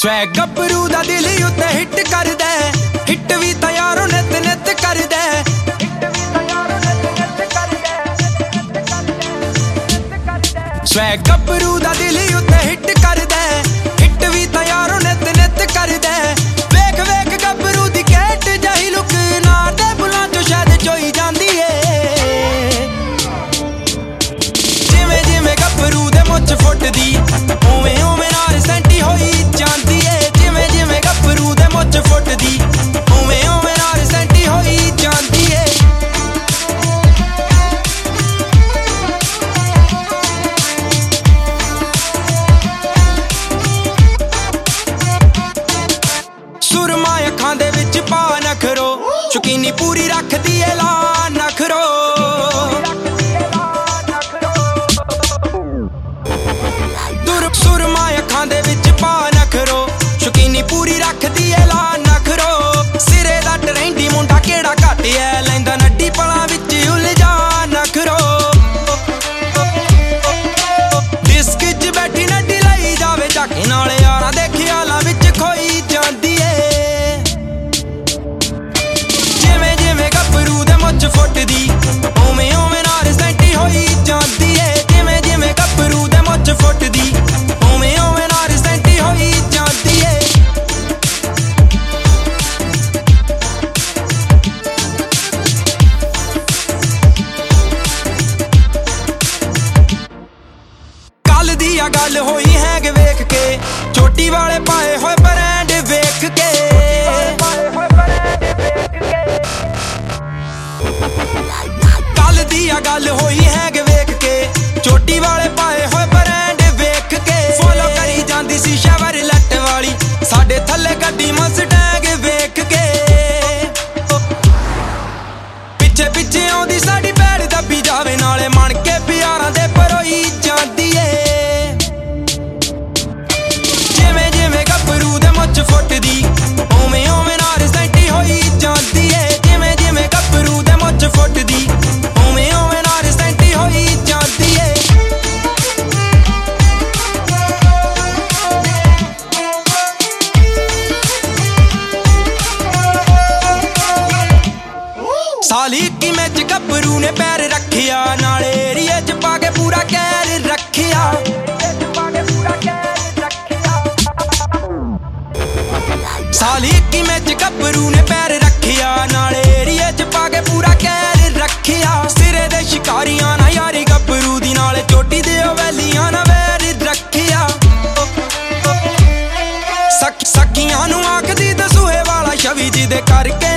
Swag गब्बरू दा दिल उत्ते हिट करदा, हिट भी तां यारो नित नित करदा। स्वैग गब्बरू दा दिल उत्ते हिट करदा, हिट भी तां यारो नित नित करदा। वेख वेख गब्बरू दी कैट जाही लुक, नार दे बुलां चों शायद चोई जांदी ए। जिवें जिवें गब्बरू दे मुੱਛ फुੱਟदी, उवें उवें नार सैंटी होई जांदी ए। जिवें जिवें गब्बरू दे मुੱਛ फुੱਟदी, उवें उवें नार सैंटी होई जांदी ए। सुरमा अखां दे विच पा नखरो, शौकीनी पूरी रखदी ए ला नखरो। सुरमा अखां दे विच पा नखरो, शौकीनी पूरी रखदी ए ला नखरो। सिरे दा टरेंडी मुंडा केड़ा घट ऐ, लैंदा नड्डी पलां विच उलझा नखरो। डिस्क च बैठी नड्डी लई जावे झाके नाल, यारां दे ख्यालां विच खोई जांदी ए। जिवें जिवें गब्बरू दे मुੱਛ फुੱਟदी, उवें उवें नार सैंटी होई जांदी ए। जिवें जिवें गब्बरू दे मुੱਛ फुੱਟदी, उवें उवें नार सैंटी होई जांदी ए। कल दी आ गल होई हैग वेख के, चोटी वाले पाए होए ब्रांड वेख के। कल दी आ गल होई हैग वेख के, चोटी वाले पाए होए ब्रांड वेख के। फॉलो करी जांदी सी शैवर लट वाली, साडे थल्ले गड्डी मस्टैंग वेख के। पिछे पिछे आउंदी साडी भैड़ दब्बी जावे, नाले मन के प्यारां दे परोई जांदी ए। जिवें जिवें गब्बरू दे मुੱਛ फुੱਟदी, उवें उवें नार सैंटी होई जांदी ए। जिवें जिवें गब्बरू दे मुੱਛ फुੱਟदी, उवें उवें नार सैंटी होई जांदी ए। साली की मैच गब्बरू ने पैर रखिया, नाले एरिए च पाके पूरा कैर रखिया। साली की मैच गब्बरू ने पैर रखिया, नाले एरिए च पाके पूरा कैर रखिया। सिरे दे शिकारियां ना यारी गब्बरू दी, नाले चोटी दे वैलियां ना वैर रखिया। सखियां नूं आखदी दसूहे वाला छवि जी दे करके